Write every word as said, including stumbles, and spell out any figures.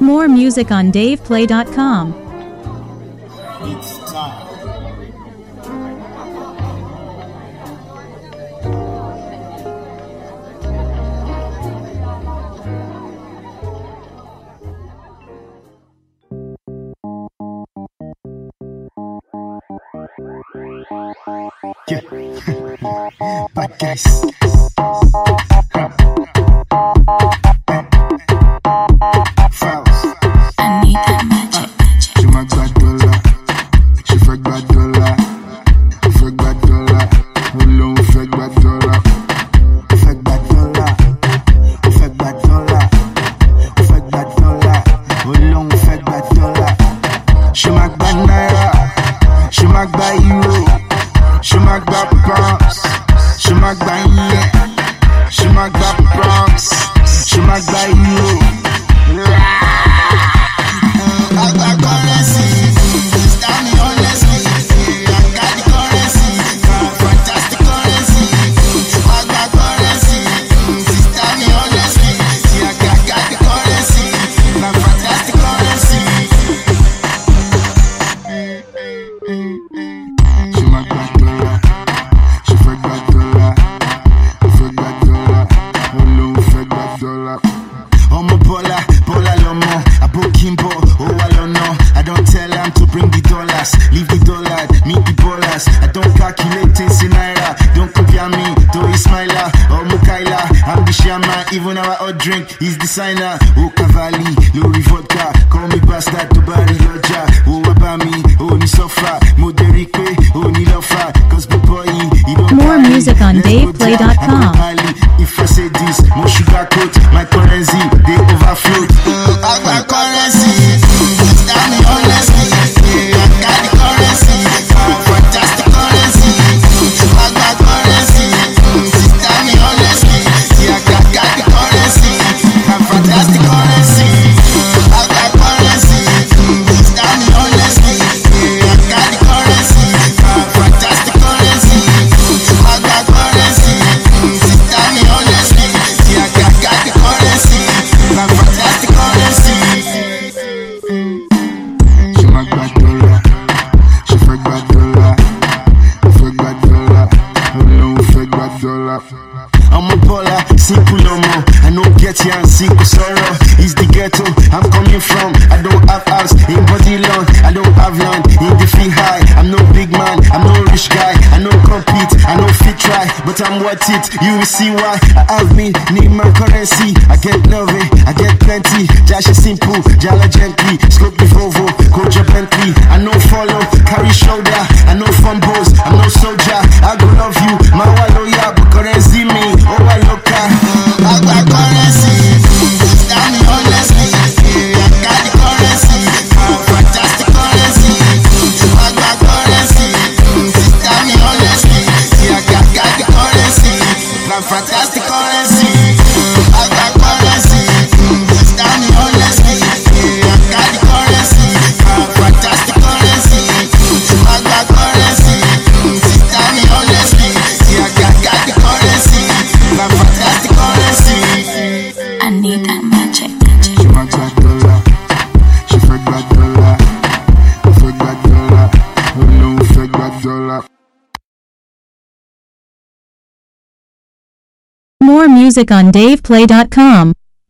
More music on dave play dot com. It's time. Yeah. Bad guys. I need that magic. She my bad dollar. She fake bad dollar. Fake bad dollar. Alone fake bad dollar. Fake bad dollar. Fake bad dollar. Fake bad dollar. Alone fake bad dollar. She my bad naira. She my bad euro. She my bad pounds. She my bad yen. She my bad pounds. She my bad euro. I got currency. Tell me honestly. I got the currency. Fantastic currency. I got currency. Tell me honestly. I got, got the currency. Fantastic currency. She my bad dollar. She fake bad dollar. Fake bad dollar. Alone fake bad dollar. I'm a baller, baller lomo. I book Kimbo, oh I don't know. I don't tell them to bring the dollars. Leave the dollar, meet the ballers. I don't calculate things in naira. Don't compare me to Ismaila or Mukaila. I'm the shaman, even our hot drink is designer. Oh Cavalli, Lori vodka. Call me bastard to Barry Roger. Oh Abami, oh ni sofa. Moderique, oh ni lofa. Cause the boy, he don't More music on dave play dot com. If I say this, more sugar coat, my currency, they overflow. Uh, I got currency, tell me honestly. I got the currency, fantastic currency. I got currency, tell me honestly. I got, got the currency, fantastic currency. I got currency, tell me honestly. I got the currency, fantastic currency. I got currency, tell me honestly. I got, got the currency, fantastic currency. She my bad dollar. She fake bad dollar. Fake bad dollar. Alone fake bad dollar. I'm a baller, simple no more. I know get here and simple sorrow. It's the ghetto I'm coming from. I don't have house in body long. I don't have land in the fee high. I'm no big man, I'm no rich guy. I know compete, I know fit try, but I'm worth it. You will see why I have me need my currency. I get love, I get plenty. Josh is simple, Jala gently. Scope the Volvo, coach your Bentley. I know follow, carry shoulder. I know fumbles, I'm no soldier. I go love you, my waloya, but currency me. Oh, I look at I got currency. Tell me honestly. I got the currency. Fantastic currency. I got currency. Tell me honestly. I got, got the currency. Fantastic currency. I got currency. Tell me honestly. I got the currency. Fantastic currency. I got currency. Tell me honestly. I got, got the currency. Fantastic currency. I need that magic. She my bad dollar. She fake bad dollar. Fake bad dollar. Alone fake bad dollar. More music on dave play dot com.